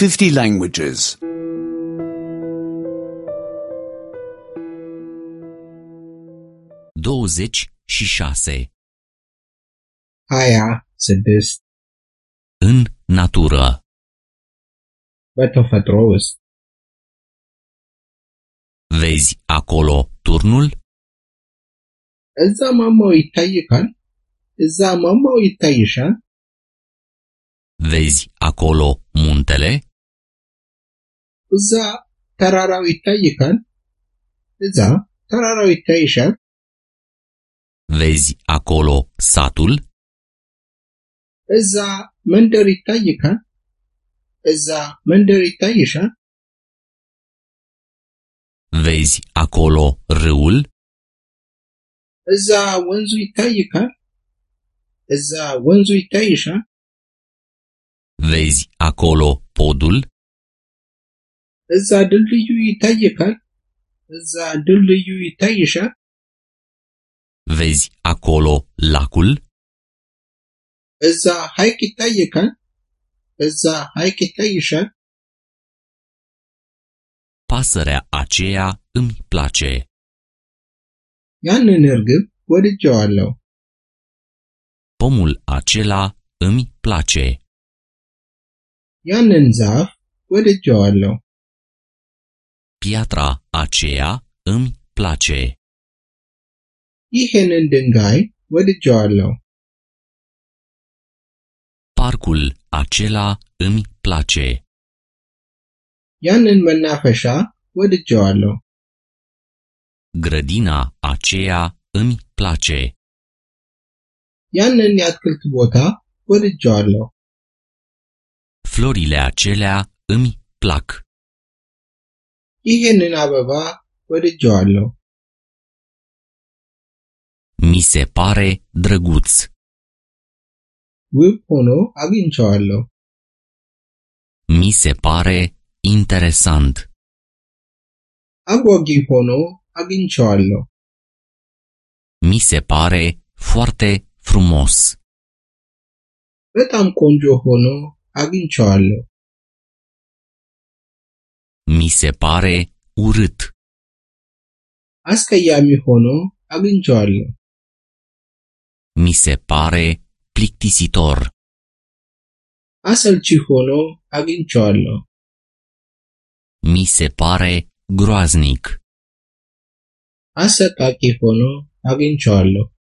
50 languages. 26. Aia, ስድስት În natură. በተፈጥሮ ውስጥ Vezi acolo turnul? እዛ ማማው ይታይካል? እዛ ማማው ይታይሻል? Vezi acolo muntele? እዛ ተራራው ይታይካል? እዛ ተራራው ይታይሻል? Vezi acolo satul? እዛ መንደር ይታይካል? እዛ መንደር ይታይሻል? Vezi acolo râul? እዛ ወንዙ ይታይካል? እዛ ወንዙ ይታይሻል? Vezi acolo podul? እዛ ድልድዩ ይታይካል? እዛ ድልድዩ ይታይሻል? Vezi acolo lacul? እዛ ሐይቅ ይታይካል? እዛ ሐይቅ ይታይሻል? Pasărea aceea îmi place. ያንን እርግብ ወድጄዋለሁ። Pomul acela îmi place. ያንን ዛፍ ወድጄዋለሁ። Piatra aceea îmi place. ይሄንን ድንጋይ ወድጄዋለሁ። Parcul acela îmi place. ያንን መናፈሻ ወድጄዋለሁ። Grădina aceea îmi place. ያንን የአትክልት ቦታ ወድጄዋለሁ። Florile acelea îmi plac. ይሄንን አበባ ወድጄዋለሁ። Mi se pare drăguț. ውብ ሆኖ አግኝቼዋለሁ። Mi se pare interesant. አጓጊ ሆኖ አግኝቼዋለሁ። Mi se pare foarte frumos. በጣም ቆንጆ ሆኖ አግኝቼዋለሁ። Mi se pare urât. አስቀያሚ ሆኖ አግኝቼዋለሁ። Mi se pare plictisitor. አሰልቺ ሆኖ አግኝቼዋለሁ። Mi se pare groaznic. አሰቃቂ ሆኖ አግኝቼዋለሁ።